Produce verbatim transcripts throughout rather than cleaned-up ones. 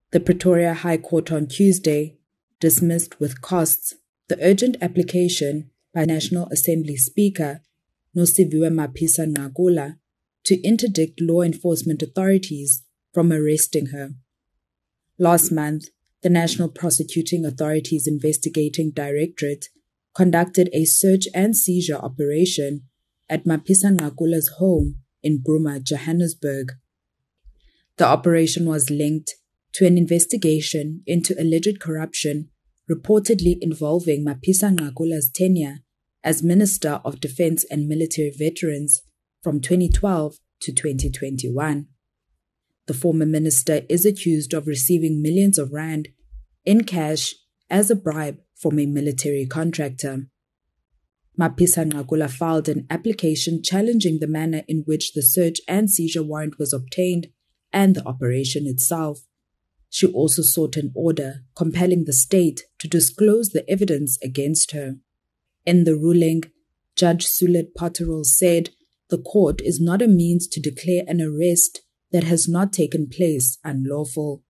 The Pretoria High Court on Tuesday dismissed with costs the urgent application by National Assembly Speaker Nosiviwe Mapisa-Nqakula to interdict law enforcement authorities from arresting her. Last month, the National Prosecuting Authority's Investigating Directorate conducted a search and seizure operation at Mapisa-Nqakula's home in Bruma, Johannesburg. The operation was linked to an investigation into alleged corruption reportedly involving Mapisa-Nqakula's tenure as Minister of Defence and Military Veterans from twenty twelve to twenty twenty-one. The former minister is accused of receiving millions of rand in cash as a bribe from a military contractor. Mapisa-Nqakula filed an application challenging the manner in which the search and seizure warrant was obtained and the operation itself. She also sought an order compelling the state to disclose the evidence against her. In the ruling, Judge Sulet Potterell said the court is not a means to declare an arrest that has not taken place unlawful.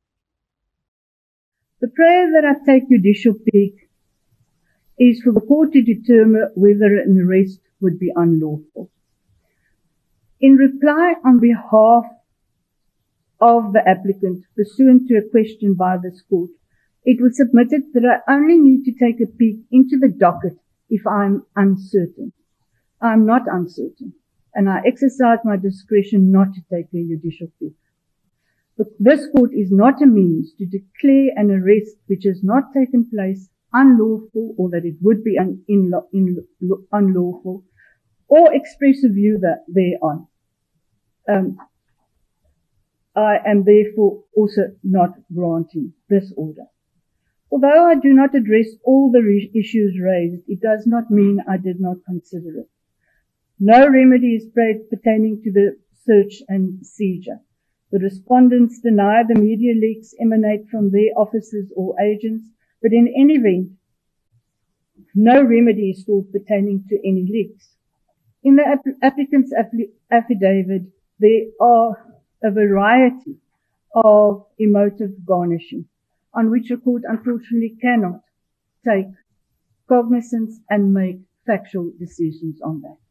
The prayer that I take judicial pick is for the court to determine whether an arrest would be unlawful. In reply on behalf of the applicant, pursuant to a question by this court, it was submitted that I only need to take a peek into the docket if I'm uncertain. I'm not uncertain, and I exercise my discretion not to take a judicial peek. But this court is not a means to declare an arrest which has not taken place unlawful, or that it would be un- in, in, unlawful, or express a view that thereon. Um, I am therefore also not granting this order. Although I do not address all the re- issues raised, it does not mean I did not consider it. No remedy is pertaining to the search and seizure. The respondents deny the media leaks emanate from their officers or agents, but in any event, no remedy is sought pertaining to any leaks. In the app- applicant's app- affidavit, there are a variety of emotive garnishing on which a court unfortunately cannot take cognizance and make factual decisions on that.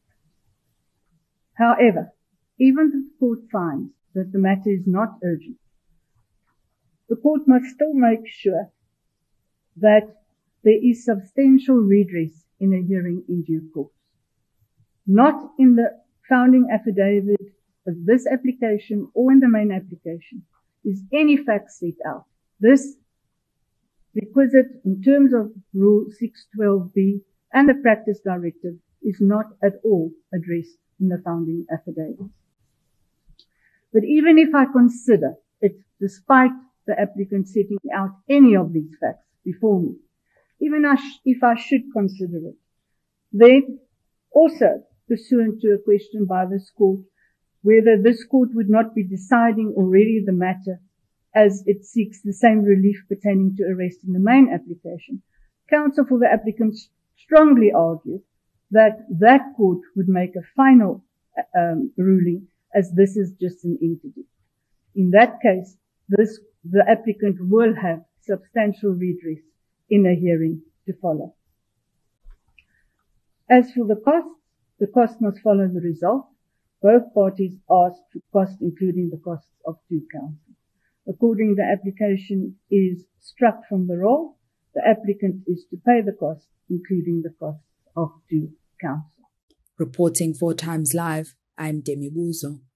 However, even if the court finds that the matter is not urgent, the court must still make sure that there is substantial redress in a hearing in due course. Not in the founding affidavit of this application or in the main application is any fact set out. This requisite in terms of Rule six twelve B and the Practice Directive is not at all addressed in the founding affidavit. But even if I consider it, despite the applicant setting out any of these facts before me, even if I should consider it, then also pursuant to a question by this court, whether this court would not be deciding already the matter as it seeks the same relief pertaining to arrest in the main application, counsel for the applicant strongly argued that that court would make a final um, ruling, as this is just an interdict. In that case, this, the applicant will have substantial redress in a hearing to follow. As for the cost, the cost must follow the result. Both parties asked for costs, including the costs of due counsel. According, the application is struck from the roll. The applicant is to pay the costs, including the costs of due counsel. Reporting four times live, I'm Demi Buzo.